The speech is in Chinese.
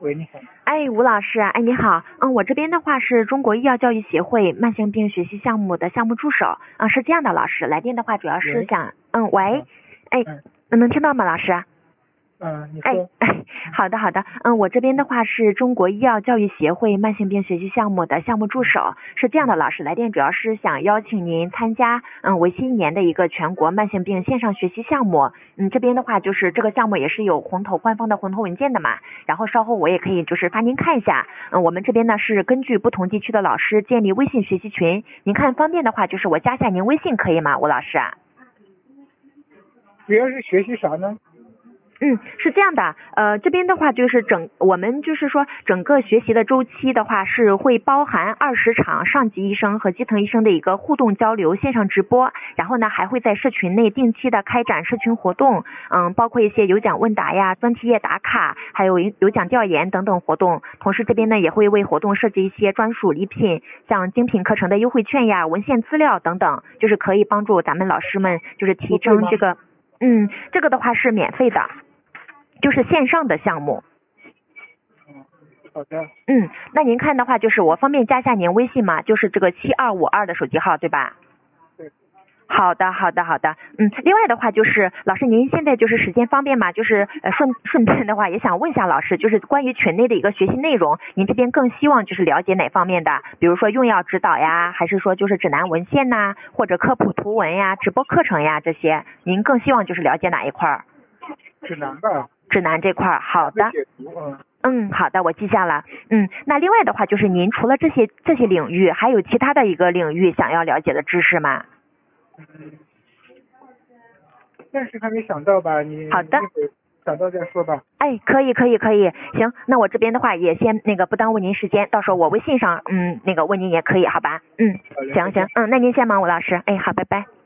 喂，你好。 哎，吴老师，哎，你好，我这边的话是中国医药教育协会慢性病学习项目的项目助手，是这样的，老师，来电的话主要是想，喂，哎，能听到吗，老师？ 你说。 好的好的，我这边的话是中国医药教育协会慢性病学习项目的项目助手，是这样的，老师，来电主要是想邀请您参加为期1年的一个全国慢性病线上学习项目，这边的话就是这个项目也是有官方的红头文件的嘛，然后稍后我也可以就是发您看一下，我们这边呢是根据不同地区的老师建立微信学习群，您看方便的话就是我加下您微信可以吗，吴老师？ 主要是学习啥呢？ 是这样的，这边的话就是我们就是说整个学习的周期的话是会包含20场上级医生和基层医生的一个互动交流线上直播，然后呢还会在社群内定期的开展社群活动，包括一些有奖问答呀、专题页打卡，还有有奖调研等等活动，同时这边呢也会为活动设计一些专属礼品，像精品课程的优惠券呀、文献资料等等，就是可以帮助咱们老师们就是提升这个，这个的话是免费的。就是线上的项目。 好的。 那您看的话，就是我方便加下您微信吗？就是这个7252的手机号，对吧？ 对。 好的。另外的话就是老师，您现在就是时间方便吗？就是顺便的话也想问一下老师，就是关于群内的一个学习内容，您这边更希望就是了解哪方面的？比如说用药指导呀，还是说就是指南文献呐，或者科普图文呀、直播课程呀这些，您更希望就是了解哪一块？ 指南吧。 指南这块，好的。好的，我记下了。那另外的话就是您除了这些领域，还有其他的一个领域想要了解的知识吗？ 暂时还没想到吧，你好的， 想到再说吧。 哎，可以，行，那我这边的话也先不耽误您时间，到时候我微信上问您也可以，好吧？行，那您先忙，吴老师，好，拜拜。